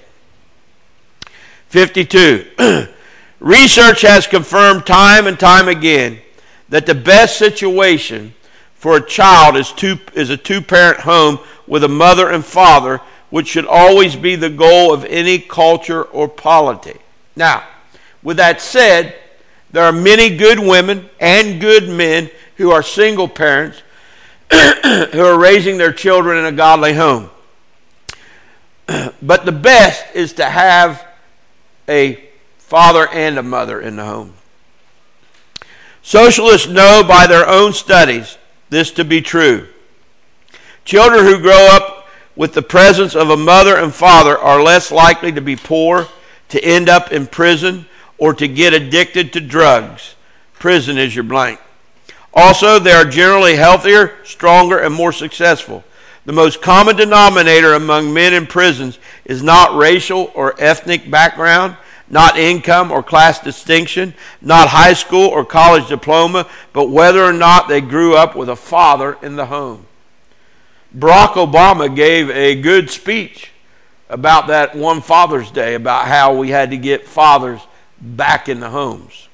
A: 52. Research has confirmed time and time again that the best situation for a child is a two-parent home with a mother and father, which should always be the goal of any culture or polity. Now, with that said, there are many good women and good men who are single parents who are raising their children in a godly home. But the best is to have a father and a mother in the home. Socialists know by their own studies this to be true. Children who grow up with the presence of a mother and father are less likely to be poor, to end up in prison, or to get addicted to drugs. Prison is your blank. Also, they are generally healthier, stronger, and more successful. The most common denominator among men in prisons is not racial or ethnic background, not income or class distinction, not high school or college diploma, but whether or not they grew up with a father in the home. Barack Obama gave a good speech about that one Father's Day, about how we had to get fathers back in the homes.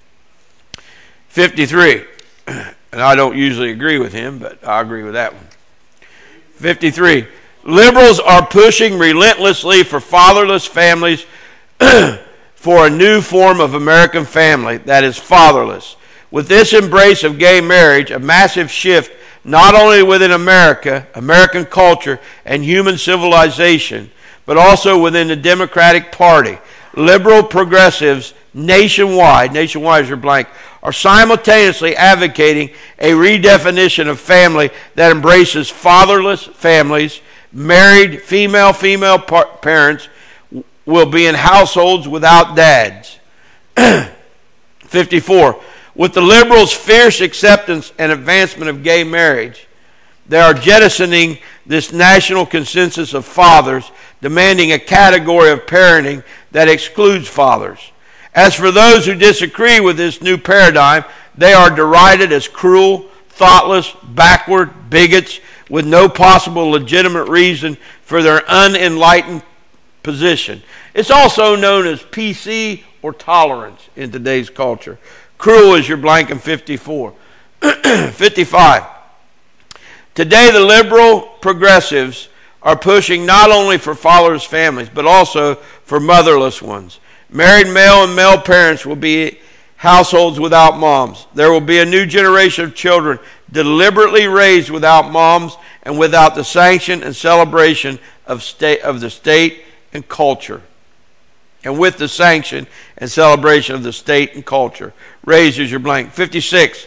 A: 53. And I don't usually agree with him, but I agree with that one. 53. Liberals are pushing relentlessly for fatherless families for a new form of American family that is fatherless. With this embrace of gay marriage, a massive shift not only within America, American culture, and human civilization, but also within the Democratic Party, liberal progressives nationwide is your blank, are simultaneously advocating a redefinition of family that embraces fatherless families. Married female parents will be in households without dads. 54. With the liberals' fierce acceptance and advancement of gay marriage, they are jettisoning this national consensus of fathers, demanding a category of parenting that excludes fathers. As for those who disagree with this new paradigm, they are derided as cruel, thoughtless, backward, bigots with no possible legitimate reason for their unenlightened position. It's also known as PC or tolerance in today's culture. Cruel is your blank in 54. 55. Today the liberal progressives are pushing not only for fatherless families, but also for motherless ones. Married male and male parents will be households without moms. There will be a new generation of children deliberately raised without moms and without the sanction and celebration of the state and culture. And with the sanction and celebration of the state and culture. Raised is your blank. 56.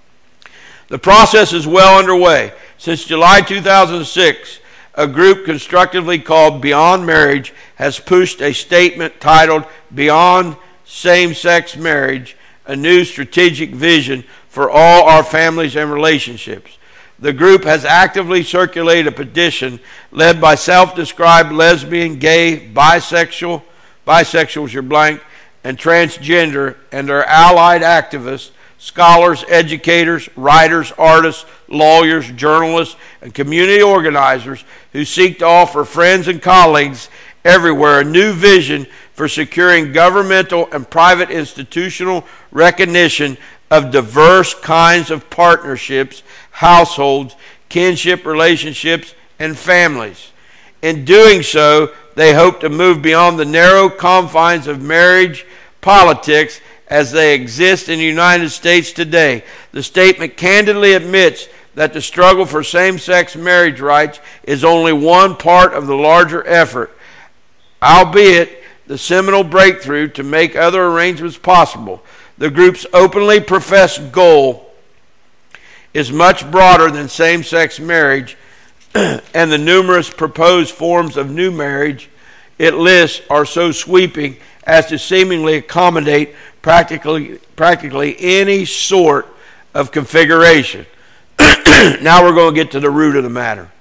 A: The process is well underway. Since July 2006, a group constructively called Beyond Marriage has pushed a statement titled Beyond Same-Sex Marriage, a new strategic vision for all our families and relationships. The group has actively circulated a petition led by self-described lesbian, gay, bisexual is your blank, and transgender, and their allied activists, scholars, educators, writers, artists, lawyers, journalists, and community organizers who seek to offer friends and colleagues everywhere a new vision for securing governmental and private institutional recognition of diverse kinds of partnerships, households, kinship relationships, and families. In doing so, they hope to move beyond the narrow confines of marriage politics as they exist in the United States today. The statement candidly admits that the struggle for same-sex marriage rights is only one part of the larger effort, albeit the seminal breakthrough to make other arrangements possible. The group's openly professed goal is much broader than same-sex marriage, and the numerous proposed forms of new marriage it lists are so sweeping as to seemingly accommodate practically any sort of configuration. Now we're going to get to the root of the matter.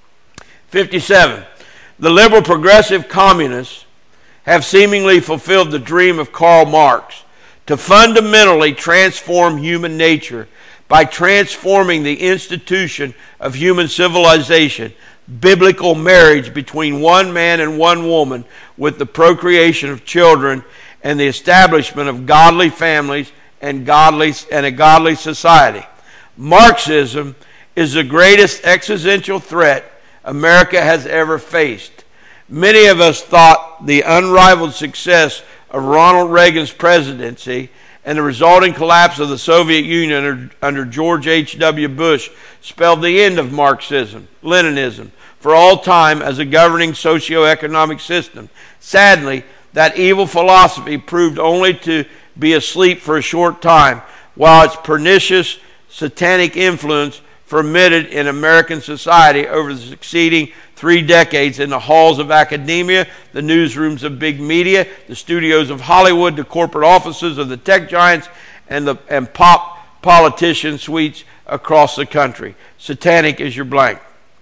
A: 57. The liberal progressive communists have seemingly fulfilled the dream of Karl Marx to fundamentally transform human nature by transforming the institution of human civilization, biblical marriage between one man and one woman, with the procreation of children and the establishment of godly families and a godly society. Marxism is the greatest existential threat America has ever faced. Many of us thought the unrivaled success of Ronald Reagan's presidency and the resulting collapse of the Soviet Union under George H.W. Bush spelled the end of Marxism, Leninism, for all time as a governing socioeconomic system. Sadly, that evil philosophy proved only to be asleep for a short time, while its pernicious satanic influence fermented in American society over the succeeding 3 decades in the halls of academia, the newsrooms of big media, the studios of Hollywood, the corporate offices of the tech giants, and pop politician suites across the country. Satanic is your blank.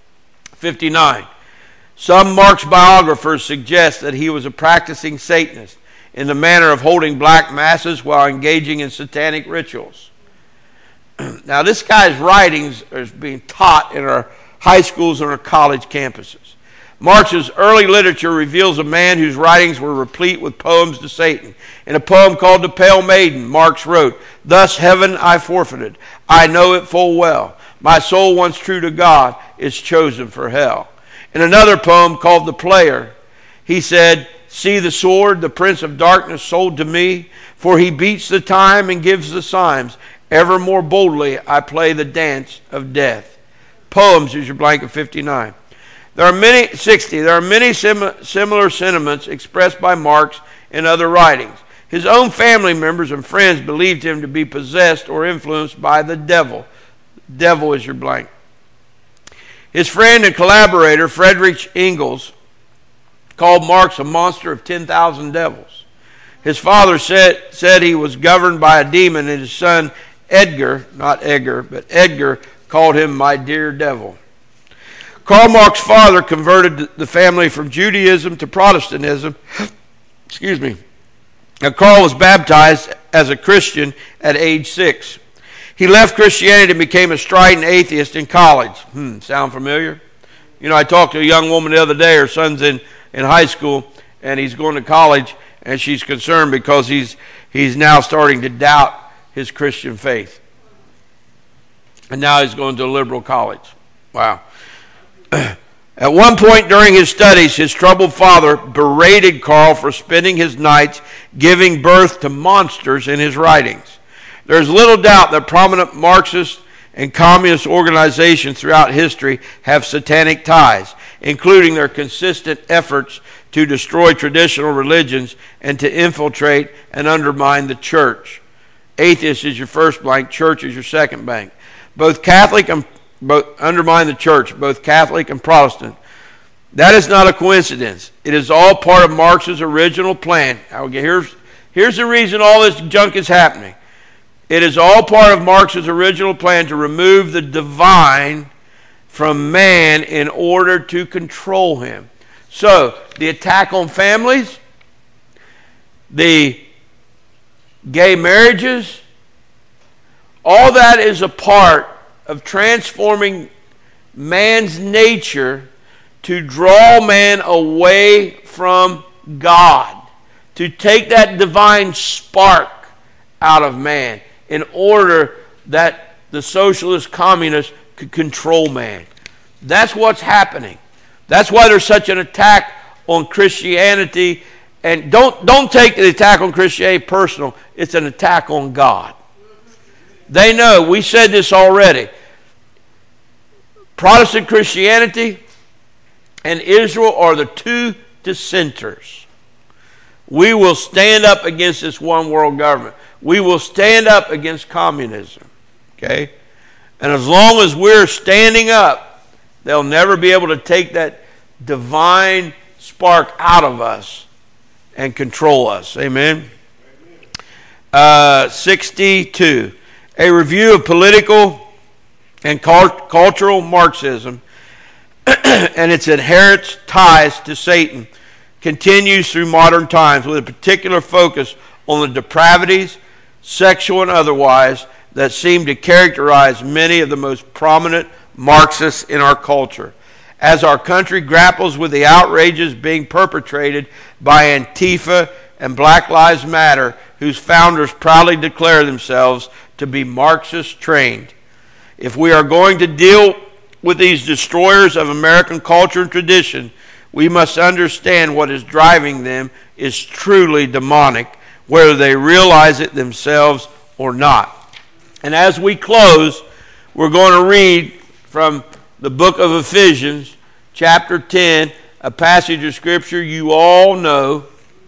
A: 59. Some Marx biographers suggest that he was a practicing Satanist in the manner of holding black masses while engaging in satanic rituals. Now, this guy's writings are being taught in our high schools and our college campuses. Marx's early literature reveals a man whose writings were replete with poems to Satan. In a poem called The Pale Maiden, Marx wrote, "Thus heaven I forfeited, I know it full well. My soul once true to God is chosen for hell." In another poem called The Player, he said, "See the sword the prince of darkness sold to me, for he beats the time and gives the signs. Ever more boldly I play the dance of death. Poems is your blank of 59. There are many similar sentiments expressed by Marx in other writings. His own family members and friends believed him to be possessed or influenced by the devil. Devil is your blank. His friend and collaborator, Friedrich Engels, called Marx a monster of 10,000 devils. His father said he was governed by a demon, and his son Edgar, not Edgar, but Edgar, called him my dear devil. Karl Marx's father converted the family from Judaism to Protestantism. Excuse me. Now, Karl was baptized as a Christian at age 6. He left Christianity and became a strident atheist in college. Sound familiar? You know, I talked to a young woman the other day. Her son's in high school, and he's going to college, and she's concerned because he's now starting to doubt his Christian faith. And now he's going to a liberal college. Wow. At one point during his studies, his troubled father berated Karl for spending his nights giving birth to monsters in his writings. There's little doubt that prominent Marxist and communist organizations throughout history have satanic ties, including their consistent efforts to destroy traditional religions and to infiltrate and undermine the church. Atheist is your first blank, church is your second blank. Undermine the church, both Catholic and Protestant. That is not a coincidence. It is all part of Marx's original plan. Here's the reason all this junk is happening. It is all part of Marx's original plan to remove the divine from man in order to control him. So, the attack on families, the gay marriages, all that is a part of transforming man's nature to draw man away from God, to take that divine spark out of man in order that the socialist communists could control man. That's what's happening. That's why there's such an attack on Christianity. And don't take the attack on Christianity personal. It's an attack on God. They know, we said this already. Protestant Christianity and Israel are the two dissenters. We will stand up against this one world government. We will stand up against communism. Okay? And as long as we're standing up, they'll never be able to take that divine spark out of us and control us. Amen? 62. A review of political and cultural Marxism and its inherent ties to Satan continues through modern times with a particular focus on the depravities, sexual and otherwise, that seem to characterize many of the most prominent Marxists in our culture. As our country grapples with the outrages being perpetrated by Antifa and Black Lives Matter, whose founders proudly declare themselves to be Marxist trained. If we are going to deal with these destroyers of American culture and tradition, we must understand what is driving them is truly demonic, whether they realize it themselves or not. And as we close, we're going to read from the book of Ephesians, chapter 10, a passage of Scripture you all know.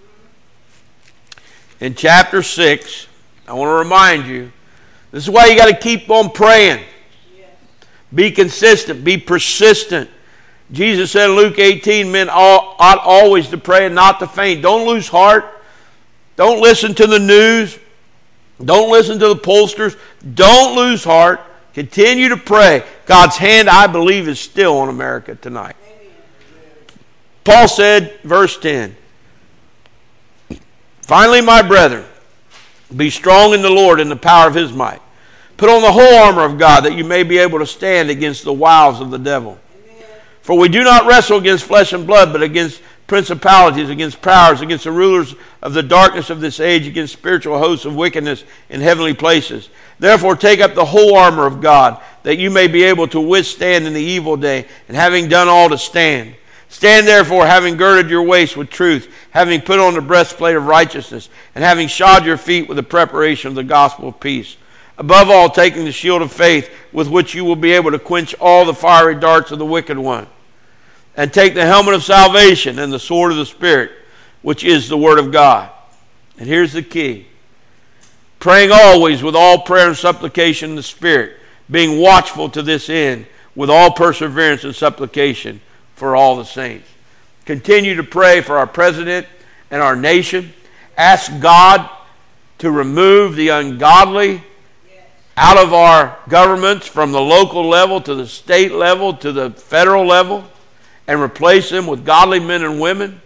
A: In chapter 6, I want to remind you, this is why you got to keep on praying. Be consistent. Be persistent. Jesus said in Luke 18, men ought always to pray and not to faint. Don't lose heart. Don't listen to the news. Don't listen to the pollsters. Don't lose heart. Continue to pray. God's hand, I believe, is still on America tonight. Paul said, verse 10, finally, my brethren, be strong in the Lord and the power of His might. Put on the whole armor of God, that you may be able to stand against the wiles of the devil. Amen. For we do not wrestle against flesh and blood, but against principalities, against powers, against the rulers of the darkness of this age, against spiritual hosts of wickedness in heavenly places. Therefore take up the whole armor of God, that you may be able to withstand in the evil day, and having done all to stand. Stand therefore, having girded your waist with truth, having put on the breastplate of righteousness, and having shod your feet with the preparation of the gospel of peace. Above all, taking the shield of faith, with which you will be able to quench all the fiery darts of the wicked one. And take the helmet of salvation and the sword of the Spirit, which is the word of God. And here's the key. Praying always with all prayer and supplication in the Spirit, being watchful to this end, with all perseverance and supplication for all the saints. Continue to pray for our president and our nation. Ask God to remove the ungodly out of our governments, from the local level to the state level to the federal level, and replace them with godly men and women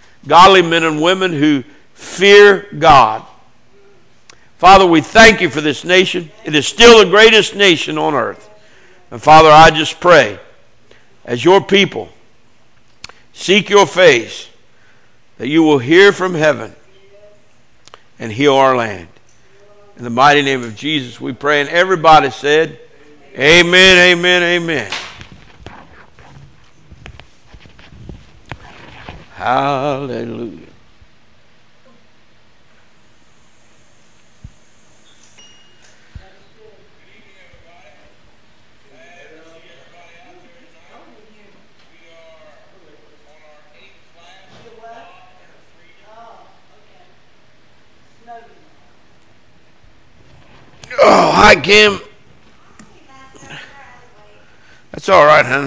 A: who fear God. Father, we thank you for this nation. It is still the greatest nation on earth. And Father, I just pray, as your people seek your face, that you will hear from heaven and heal our land. In the mighty name of Jesus we pray. And everybody said, amen, amen, amen. Hallelujah. Oh, hi, Kim. That's all right, honey.